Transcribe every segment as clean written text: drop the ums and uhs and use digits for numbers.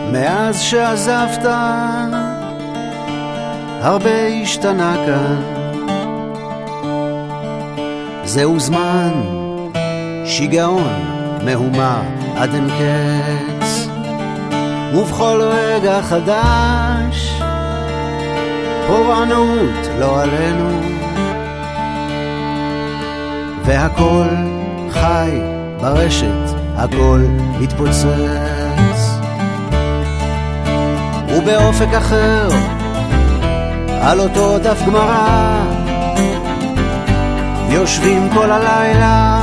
מאז שעזבת הרבה השתנה כאן, זהו זמן שיגעון מהומה עד אין קץ, ובכל רגע חדש פורענות לא עלינו, והכל חי ברשת, הכל מתפוצץ, ובאופק אחר על אותו דף גמרא יושבים כל הלילה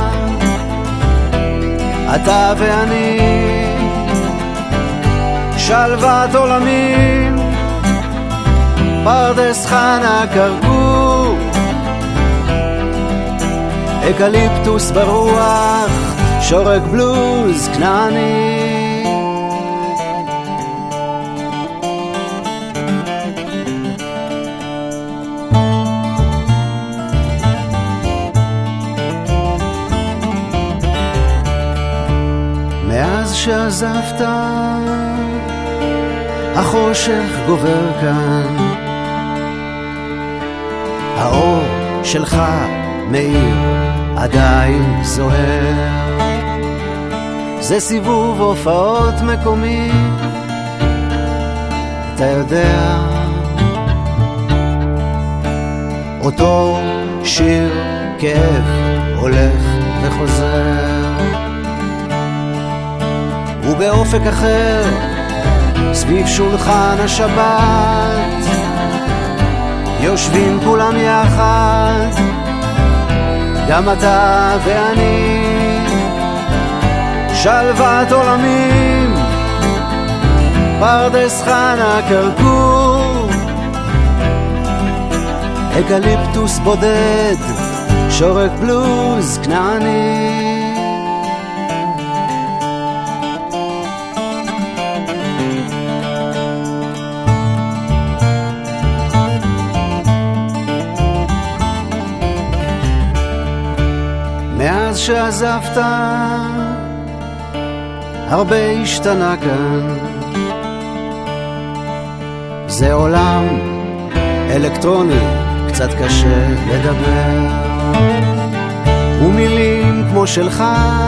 אתה ואני, שלוות עולמים פרדס חנה כרכור, אקליפטוס ברוח שורק בלוז כנעני, מאז שעזבת החושך גובר כאן, האור שלך מאיר עדיין זוהר, זה סיבוב הופעות מקומי, אתה יודע, אותו שיר כאב הולך וחוזר, ובאופק אחר סביב שולחן השבת יושבים כולם יחד, גם אתה ואני, שלוות עולמים פרדס חנה כרכור, אקליפטוס בודד שורק בלוז כנעני, מאז שעזבת הרבה השתנה כאן, זה עולם אלקטרוני קצת קשה לדבר, ומילים כמו שלך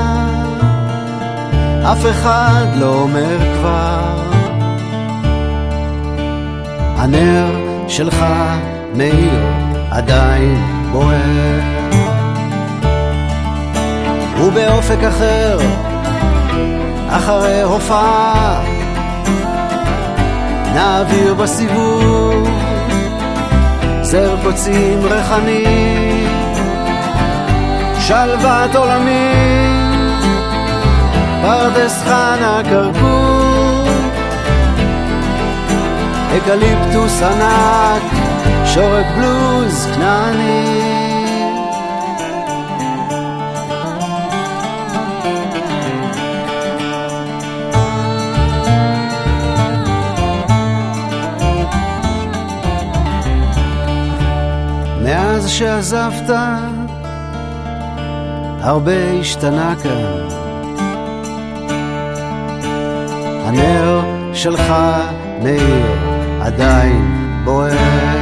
אף אחד לא אומר כבר, הנר שלך מאיר עדיין בוער, ובאופק אחר אחרי הופעה נעביר בסיבוב זר קוצים ריחני, שלוות עולמים פרדס חנה כרכור, אקליפטוס ענק שורק בלוז כנעני, מאז שעזבת הרבה השתנה כאן, הנר שלך מאיר עדיין בוער,